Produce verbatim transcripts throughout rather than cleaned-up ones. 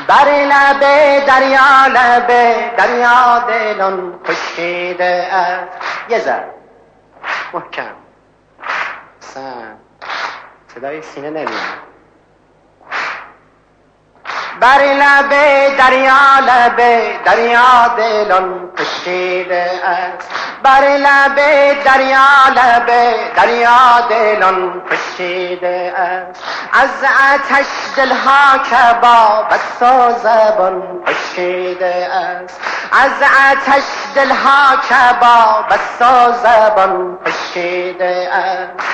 بر لب دریا لب دریا دلم خشکیده است. یه ذره محکم سن صدای سینه نمیاد. بر لب دریا لب دریا دلم خشکیده است. بر لب دریا لب دریا دلم خشکیده است. از آتش دلها کباب است و زبان خشکیده است. از آتش دلها کباب است و زبان خشکیده است.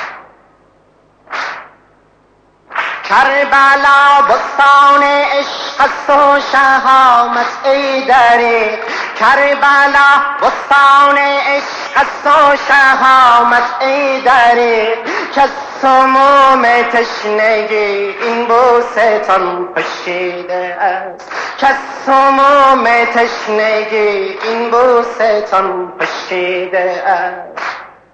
کربلا بستان عشق است و شهامت ای دریغ. کربلا بستان عشق است و شهامت ای دریغ. که سموم تشنگی این بوستان خشکیده است. که سموم تشنگی این بوستان خشکیده است.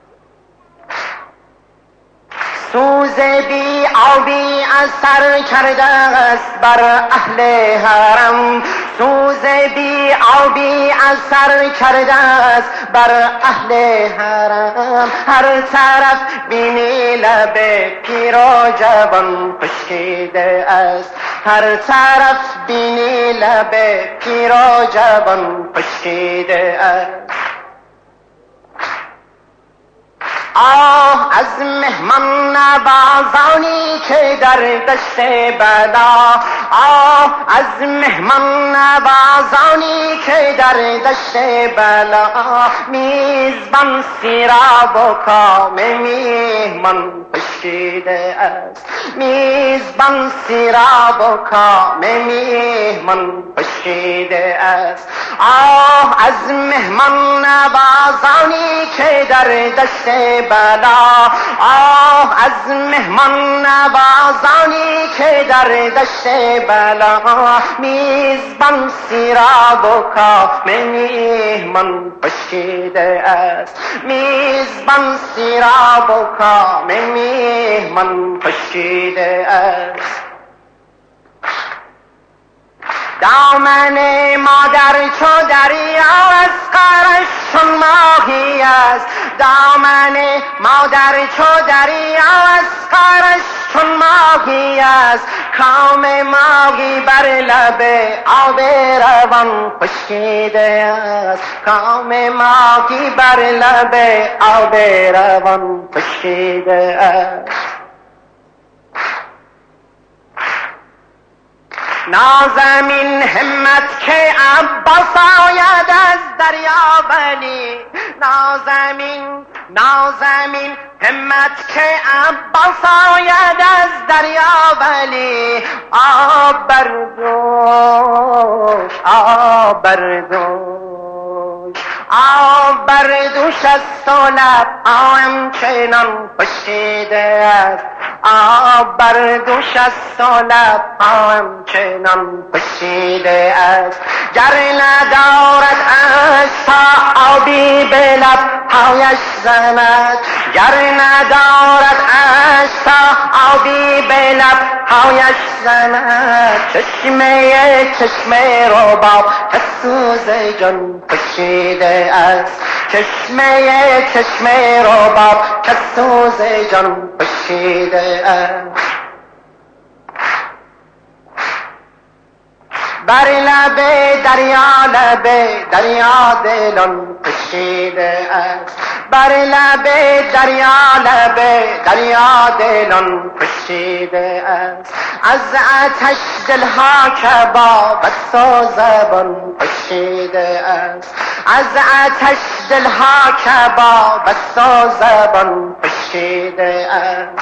سوز بی آبی اثر کرده است بر اهل حرم. سوز بی آبی اثر کرده است بر اهل حرم. هر طرف بینی لب پیر و جوان خشکیده است. هر طرف بینی لب پیر و جوان خشکیده است. آه از مهمان نوازانی که در دشت بلا. آه از مهمان نوازانی که در دشت بلا. میزبان سیراب و کام میهمان خشکیده است. میزبان سیراب و کام میهمان خشکیده است. آه از مهمان نوازانی که در دشت بلا. آه از مهمان نوازانی که در دشت بلا. میزبان سیراب و کام میهمان خشکیده است. میزبان سیراب و کام میهمان خشکیده است. دامن مادر چو دریا از قرش چون ماهی است. دامن مادر چو دریا از قرش چون ماهی است. کام ماهی بر لب آب روان خشکیده است. کام ماهی بر لب آب روان خشکیده است. نازمین همت که عباس آید از دریا ولی. نازمین نازمین همت که عباس آید از دریا ولی. آب بردوش آب بردوش آب بردوش از لب آم چنان خشکیده است. آب بردوش از لب آم چنان خشکیده است. گر ندارد عشق آبی به لب پایش زند. گر ندارد عشق آبی به لب پایش زند. چشمه چشمه رباب که سوز جان خشکیده است. چشمه چشمه رباب که سوز جان خشکیده است. بر لب دریا لب دریا دلم خشکیده است. بر لب دریا لب دریا دلم خشکیده است. از آتش دلها کباب است و زبان خشکیده است. از آتش دلها کباب است و زبان خشکیده است.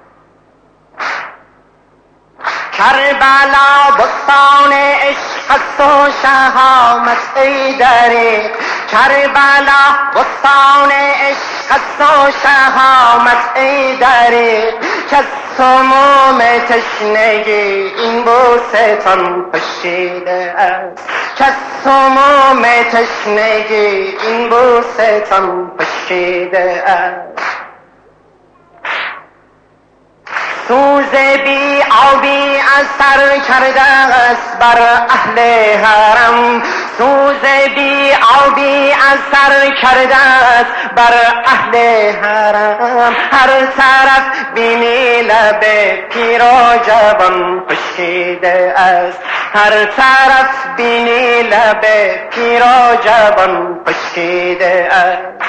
کربلا بستان عشق است و شهامت ای دریغ. کربلا بستان عشق است و شهامت ای دریغ. که سموم تشنگی این بوستان خشکیده است. که سموم تشنگی این بوستان خشکیده است. سوز سوز بی آبی اثر کرده است بر اهل حرم، سوز بی آبی اثر کرده است بر اهل حرم. هر طرف بینی لب پیر و جوان خشکیده است، هر طرف بینی لب پیر و جوان خشکیده است.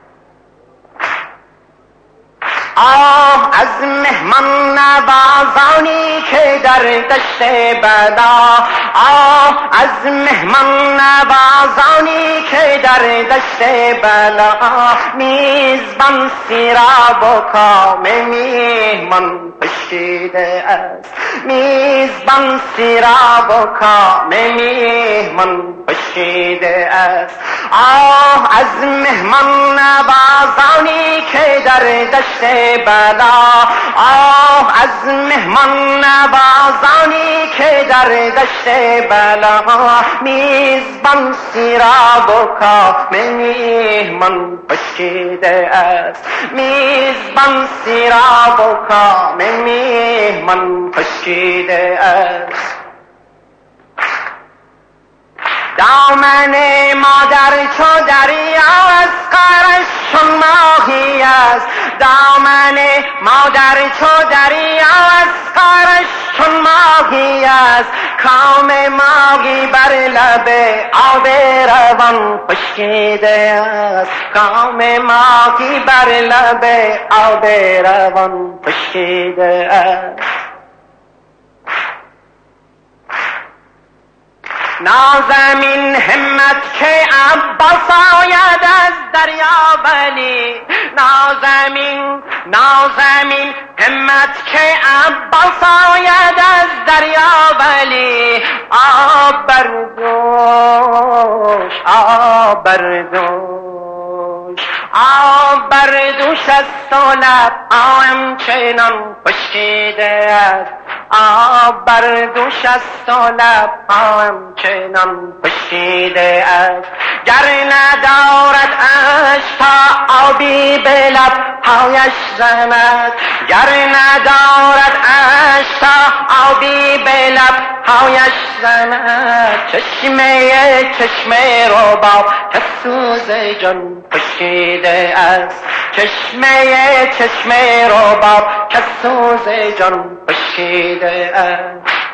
آه از مهمان نوازانی که در دشت بلا، آه از مهمان نوازانی که در دشت بلا، میزبان سیراب و کام میهمان خشکیده است، میزبان سیراب و کام میهمان خشکیده است. آه از مهمان نوازانی که در دشت بلا، آه از مهمان نوازانی که در دشت بلا، میزبان سیراب و کام میهمان خشکیده است، میزبان سیراب و کام میهمان خشکیده است. دامن مادر چو دریا از قرش چون ماهی است، دامن مادر چو دریا از قرش چون ماهی است. کام ماهی بر لب آب روان خشکیده است، کام ماهی بر لب آب روان خشکیده است. نازمین همت که عباس آید از دریا ولی، نازمین نازمین همت که عباس آید از دریا ولی، آب بردوش آب بردوش آب بردوش است و لب آم چنان خشکیده است، آب بردوش است و لب آم چنان خشکیده است. گر ندارد اش تا آبی به لب پایش زند، گر ندارد اش تا آبی به لب پایش زند. چشمه چشمه رباب که سوز جان خشکیده است، چشمه چشمه رباب که سوز جان خشکیده است.